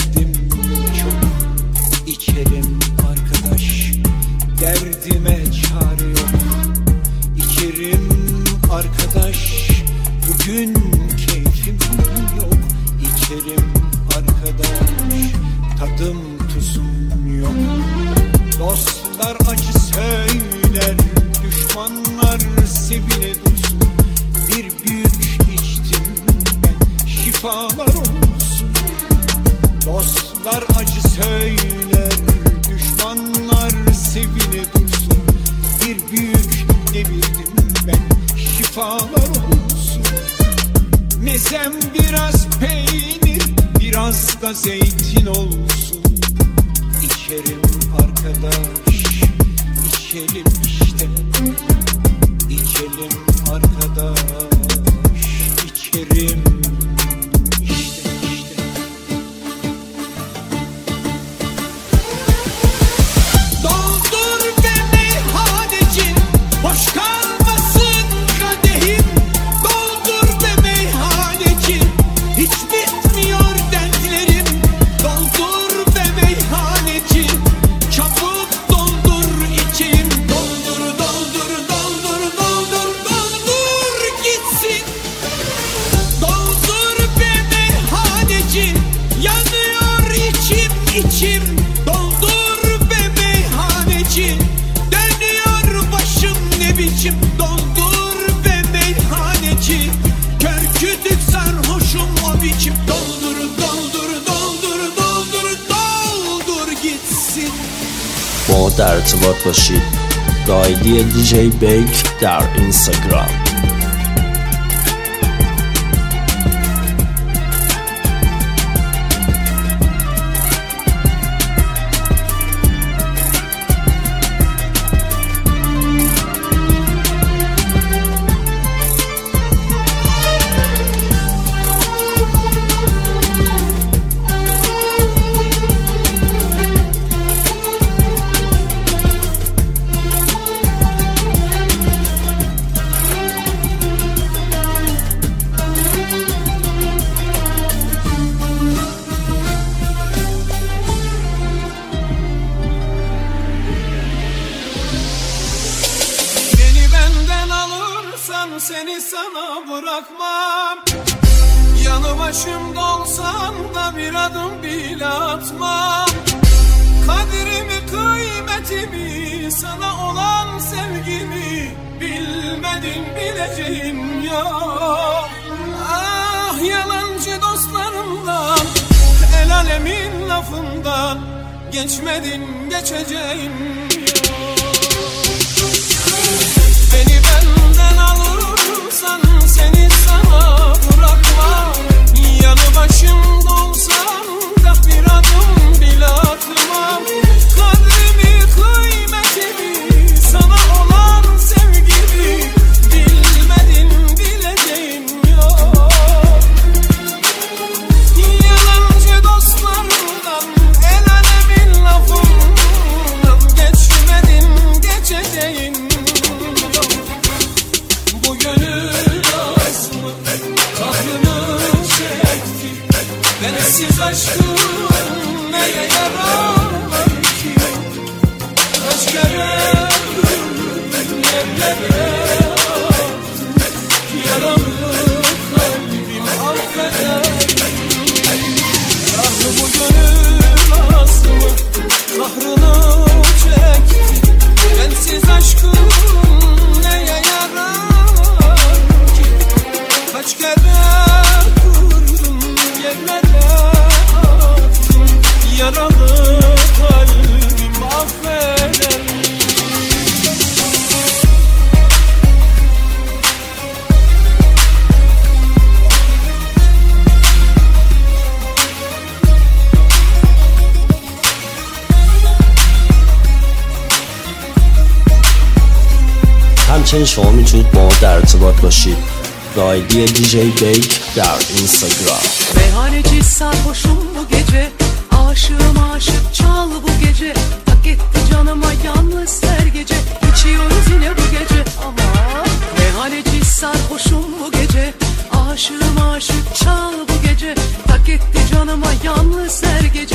derdim çok. İçerim arkadaş, derdime çare yok. İçerim arkadaş, bugün keyfim yok. İçerim arkadaş, tadım tuzum yok. Dostlar acı söyler, düşmanlar sevine dursun. Bir büyük içtim ben, şifalar olsun. Dostlar acı söyler, düşmanlar sevine dursun. Bir büyük devirdim ben, şifalar olsun. Mezem biraz peynir, biraz da zeytin olsun. İçerim arkadaş, içelim işte. İçelim arkadaş, içerim işte. Doldur be meyhaneci, boş kalmasın kadehim. Doldur be meyhaneci, hiç bitmiyor dertlerim. Doldur be meyhaneci, çabuk doldur içeyim. Doldur, doldur, doldur, doldur, doldur gitsin. Doldur be meyhaneci, yanıyor içim içim. Doldur be meyhaneci, dönüyor başım ne biçim. Doldur be meyhaneci, kör kütük sarhoşum o biçim. Doldur, doldur, doldur, doldur, doldur gitsin. Modern Twerk Machine Gaydiye DJ Bank در اینستاگرام. Seni sana bırakmam. Yanı başımda olsan da bir adım bile atmam. Kadirimi, kıymetimi, sana olan sevgimi bilmedin bileceğim ya. Ah yalancı dostlarımdan, el alemin lafından geçmedin geçeceğim ya. Beni benden alırsan seni sana bırakmam. Yanı başımda olsan da bir adım bile atmam. Kadrimi, kıymetimi, sana olan sevgimi bilmedin bileceğim yok. Yalancı dostlarımdan, el alemin lafından geçmedin geçeceğim. Bu gönül asmı kahrını çekti. Bensiz aşkım neye yarar ki? Kaç kere öldüm yerlere attım. Yaramı kalbim affeder. Ah bu gönül asmı kahrını çekti. Bensiz aşkım neye yarar ki? Kaç kere vurdum yerlere attım. Yaralı kalbim affeder. همچنین شما میتونید با ما در ارتباط باشید. گایدی DJ Bank در اینستاگرام. Meyhaneci sarhoşum bu gece, aşığım aşık çal bu gece. Hak etti canıma yalnız her gece, içiyoruz yine bu gece. Ama meyhaneci sarhoşum bu gece, aşığım aşık çal bu gece. Hak etti canıma yalnız her gece.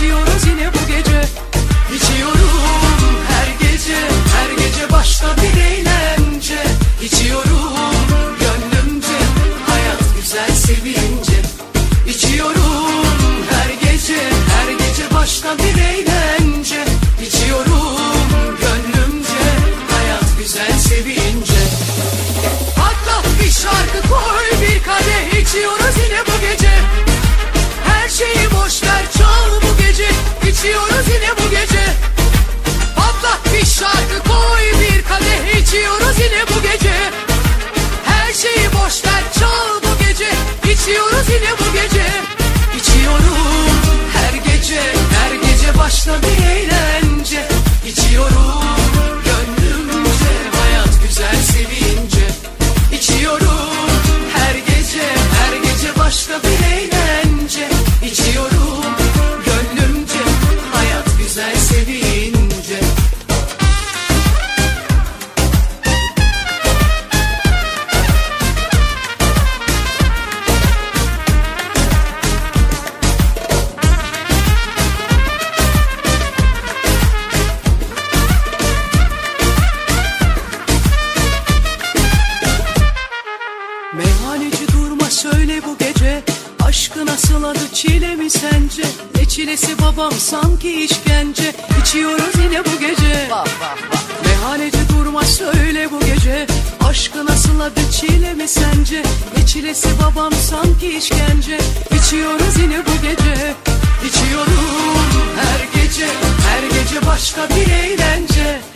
içiyoruz yine bu gece. İçiyorum her gece, her gece başka bir eğlence. İçiyorum gönlümce, hayat güzel sevince. İçiyorum her gece, her gece başka bir eğlence. İçiyorum gönlümce, hayat güzel sevince. Patlat bir şarkı koy bir kadeh, içiyoruz yine bu gece. Her şeyi boş ver çal bu gece, içiyoruz yine bu gece. Patlat bir şarkı koy bir kadeh, içiyoruz yine bu gece. Her şeyi boş ver çal bu gece, içiyoruz yine bu gece. İçiyorum her gece, her gece başka bir eğlence. İçiyorum gönlümce, hayat güzel sevince. İçiyorum her gece, her gece başka bir eğlence. İçiyorum gönlümce, hayat güzel sevince. Meyhaneci durma söyle bu gece, aşkı nasıl adı çile mi sence? Ne çilesi babam sanki işkence, içiyoruz yine bu gece. Meyhaneci durma söyle bu gece, aşkı nasıl adı çile mi sence? Ne çilesi babam sanki işkence, içiyoruz yine bu gece. İçiyorum her gece, her gece başka bir eğlence.